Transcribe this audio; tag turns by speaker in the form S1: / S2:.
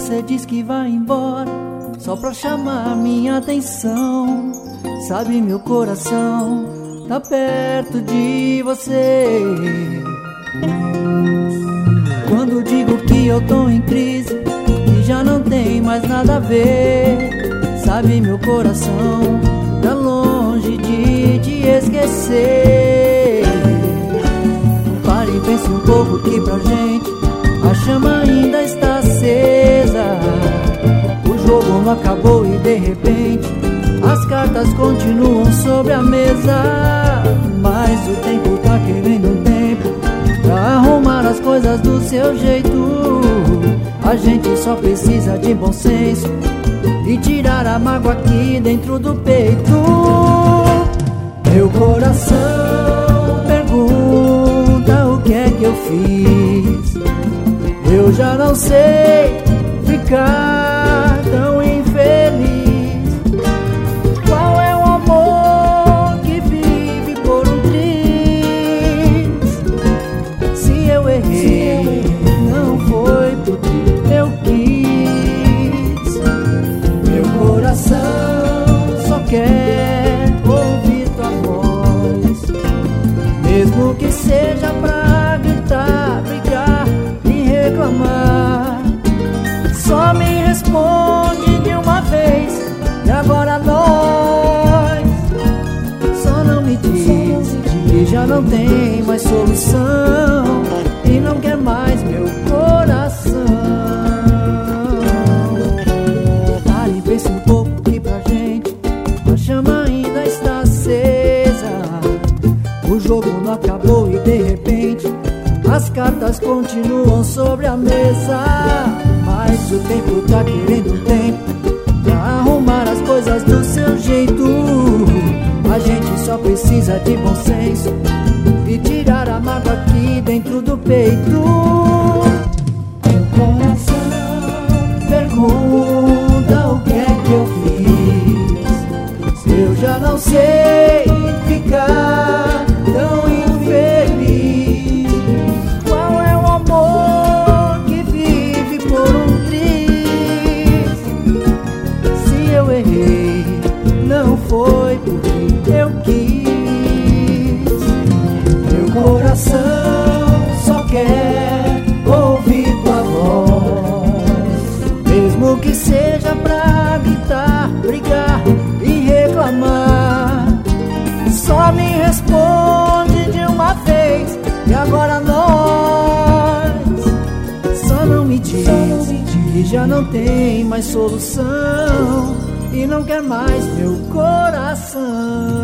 S1: você diz que vai embora só pra chamar minha atenção. Sabe, meu coração tá perto de você. Quando digo que eu tô em crise, que já não tem mais nada a ver, sabe, meu coração tá longe de te esquecer. Pare e pense um pouco que pra gente a chama ainda está acesa. O jogo não acabou e de repente as cartas continuam sobre a mesa. Mas o tempo tá querendo um tempo pra arrumar as coisas do seu jeito. A gente só precisa de bom senso e tirar a mágoa aqui dentro do peito. Meu coração pergunta o que é que eu fiz. Eu já não sei ficar tão infeliz. Qual é o amor que vive por um triz? Se eu errei, não foi porque eu quis. Meu coração só quer ouvir tua voz, mesmo que seja pra gritar, brigar e reclamar. Só me responde de uma vez, e agora nós. Só não me diz que já não tem mais solução e não quer mais meu coração. Pare e pense um pouco que pra gente a chama ainda está acesa. O jogo não acabou e de repente as cartas continuam sobre a mesa. Mas o tempo tá querendo um tempo pra arrumar as coisas do seu jeito. A gente só precisa de bom senso e tirar a mágoa aqui dentro do peito. Meu coração pergunta o que é que eu fiz. Se eu já não sei ficar tão infeliz. Qual é o amor que vive por um triz? Se eu errei, não foi porque eu quis. Meu coração só quer ouvir tua voz, mesmo que seja pra gritar, brigar e reclamar. Só me responde de uma vez, e agora nós. Só não me diz que já não tem mais solução e não quer mais meu coração.